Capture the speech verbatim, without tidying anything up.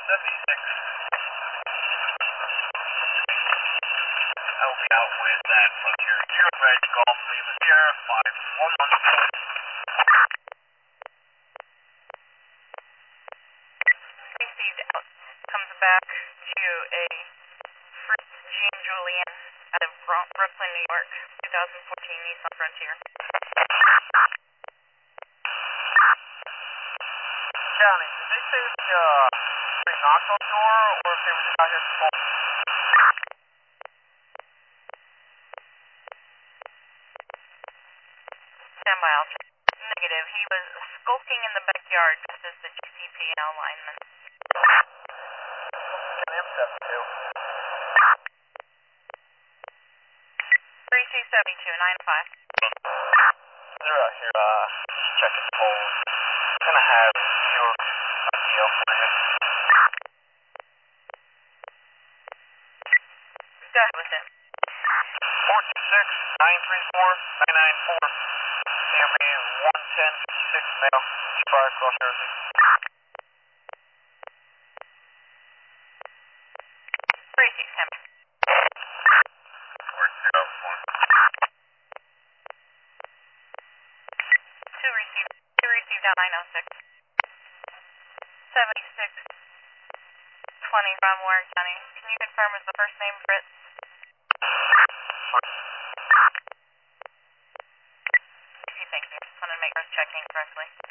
seventy-six. Help me out with that Frontier Zero Edge Golf Lima Sierra five one one. Received out. Comes back to a Fritz Jean Julian out of Brooklyn, New York, twenty fourteen Nissan Frontier. County, did they say that the uh, they knocked on the door, or if they were just out here smoking? Stand by, I'll check. Negative. He was skulking in the backyard just as the G C P L lineman. M seventy-two. three C seventy-two, nine five. They're out here, uh, checking polls. Gonna have New York I P O for you. Go ahead with it. four two six, nine three four, nine nine four. C M B one ten fifty-six male. Fire across Jersey. three C ten. four zero four. two received. two received out nine oh six. seventy-six twenty from Warren County. Can you confirm is the first name Fritz? Thank you. Just wanted to make sure I was checking correctly.